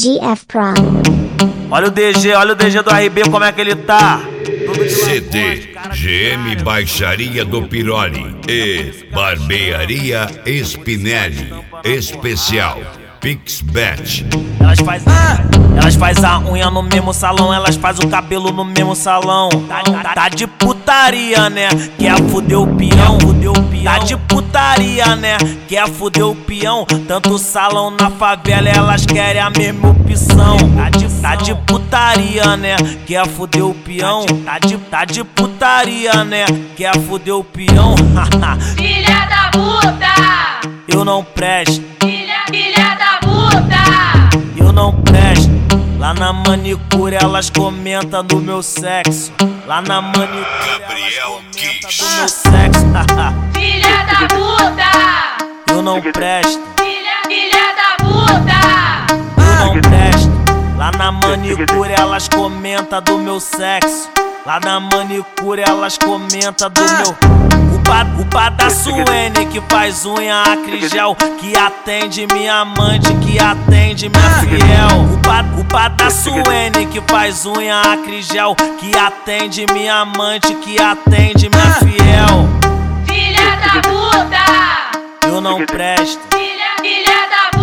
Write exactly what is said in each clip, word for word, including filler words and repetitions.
G F Pro. Olha o D G, olha o D G do R B, como é que ele tá? C D G M Baixaria do Piroli e Barbearia Spinelli Especial Pixbet. Elas faz, elas faz a unha no mesmo salão, elas faz o cabelo no mesmo salão. Tá, tá, tá de putaria, né? Quer fuder o peão, fuder o peão. Tá de putaria, né? Quer fuder o peão. Tanto salão na favela, elas querem a mesma opção. Tá de, tá de putaria, né? Quer fuder o peão. Tá de, tá de putaria, né? Quer fuder o peão. Filha da puta! Eu não presto. Filha, filha da puta! Eu não presto. Lá na manicure elas comentam do meu sexo. Lá na manicure Gabriel elas comentam do meu sexo. Filha da puta! Eu não presto. Filha, filha da puta! Eu não presto. Lá na manicure elas comentam do meu sexo. Lá na manicure elas comentam do meu. O pá da Suene que faz unha acrigel, que atende minha amante, que atende minha fiel. O pá, o pá da Suene que faz unha acrigel, que atende minha amante, que atende minha fiel. Filha da puta! Eu não presto. Filha, filha da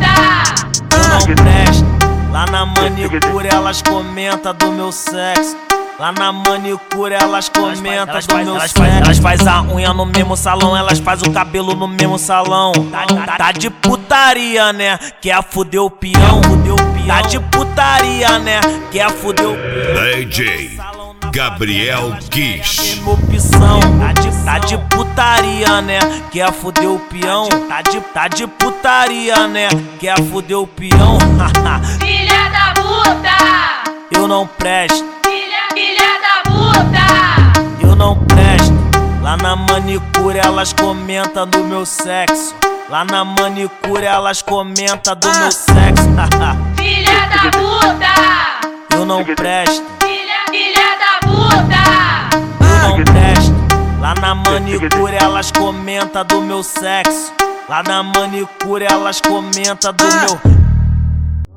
puta! Eu não presto. Lá na manicure elas comentam do meu sexo. Lá na manicure elas comentam do meu sexo. Elas faz a unha no mesmo salão, elas faz o cabelo no mesmo salão. Tá, tá, tá de putaria, né? Quer fuder o peão, fuder o peão. Tá de putaria, né? Quer fuder o peão. D J Gabriel Kish. Mesma opção. Tá de, tá de putaria, né? Quer fuder o peão. Tá de, tá de putaria, né? Quer fuder o peão. Filha da puta! Eu não presto. Filha da puta! Eu não presto. Lá na manicure elas comentam do meu sexo. Lá na manicure elas comentam do meu sexo. Filha da puta! Eu não presto. Filha, filha da puta! Eu não presto. Lá na manicure elas comentam do meu sexo. Lá na manicure elas comentam do meu.